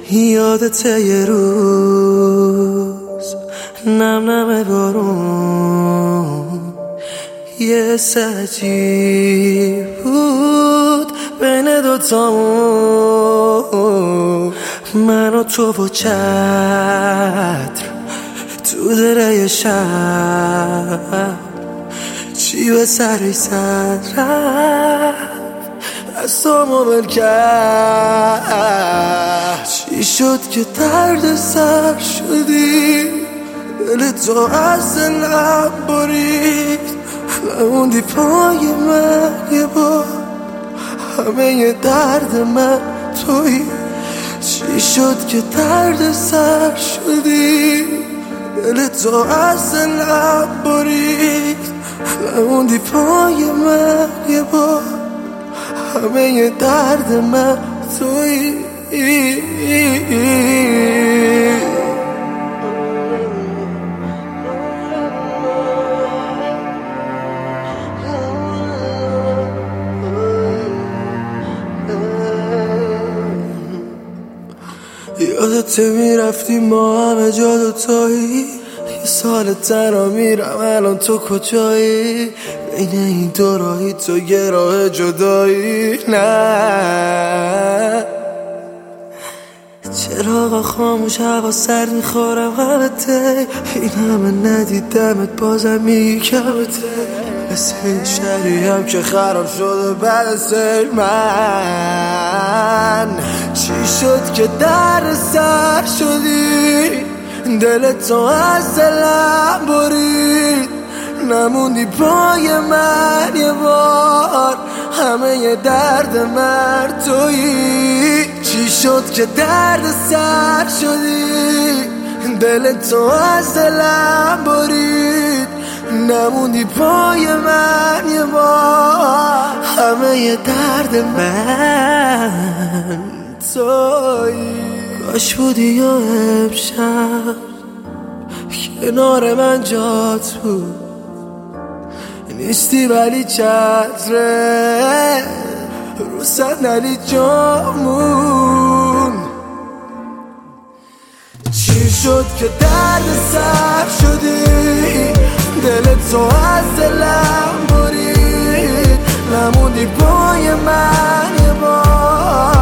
یادته یه روز نم نم بارون یه عجیب بود بین دوتامون، من و تو و چتر تو دره شب چی به سری سر رفت از تو مبل کرد. چی شد که درد سر شدی، دل تو از دلم برید، موندی پای من یه بار، همه درد من تویی. چی شد که درد سر شدی، دل تو از دلم برید، موندی پای من یه بار، همه درد من تویی. یادته میرفتی ما همه جا دوتایی، یه سال تنها میرم الان تو کجایی، بین این دو راهی تو یه راه جدایی. نه چراغا خاموش هوا سرد میخورم غلطه، این همه ندیدمت بازم میگی کمته، مثل این شهری هم که خراب شده بعد از من. چی شد که در سر شدی، دل تو از دلم برید، نموندی پای من یه بار، همه درد من تویی. چی شد که درد سر شدی، دل تو از دلم برید، نموندی پای من یه بار، همه درد من تویی. کاش بودی یا امشب کنار من جات بود، نیستی ولی چتره رو صندلی جامون. چی شد که درد سر شدی، دل تو از دلم برید، نموندی پای من یه بار،